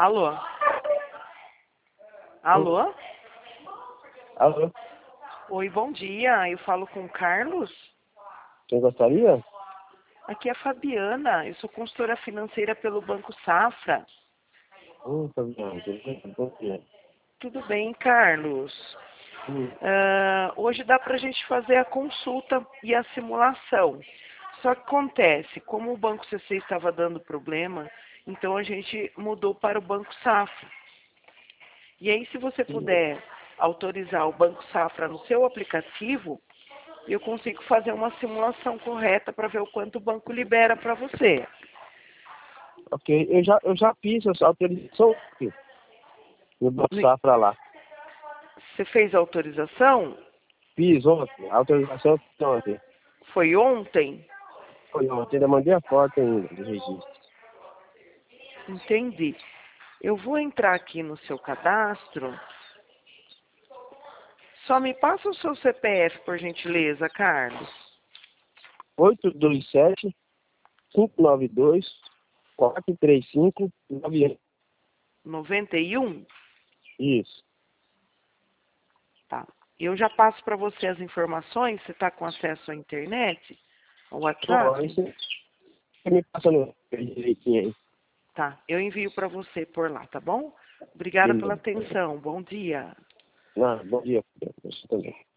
Alô? Alô? Alô? Oi, bom dia. Eu falo com o Carlos. Quem gostaria? Aqui é a Fabiana. Eu sou consultora financeira pelo Banco Safra. Fabiana, bom dia. Tudo bem, Carlos? Hoje dá para a gente fazer a consulta e a simulação. Só que acontece, como o Banco CC estava dando problema, então a gente mudou para o Banco Safra. E aí, se você puder autorizar o Banco Safra no seu aplicativo, eu consigo fazer uma simulação correta para ver o quanto o banco libera para você. Ok, eu já fiz essa autorização aqui, no Banco Safra lá. Você fez a autorização? Fiz ontem, a autorização foi ontem. Foi ontem? Foi ontem, ainda mandei a foto ainda do registro. Entendi. Eu vou entrar aqui no seu cadastro. Só me passa o seu CPF, por gentileza, Carlos. 827-592-435-91. 91? Isso. Tá. Eu já passo para você as informações. Você está com acesso à internet? Ao WhatsApp? Você me passa no direitinho aí. Tá. Eu envio para você por lá, tá bom? Obrigada pela Beleza. atenção. Bom dia. Bom dia. Você também.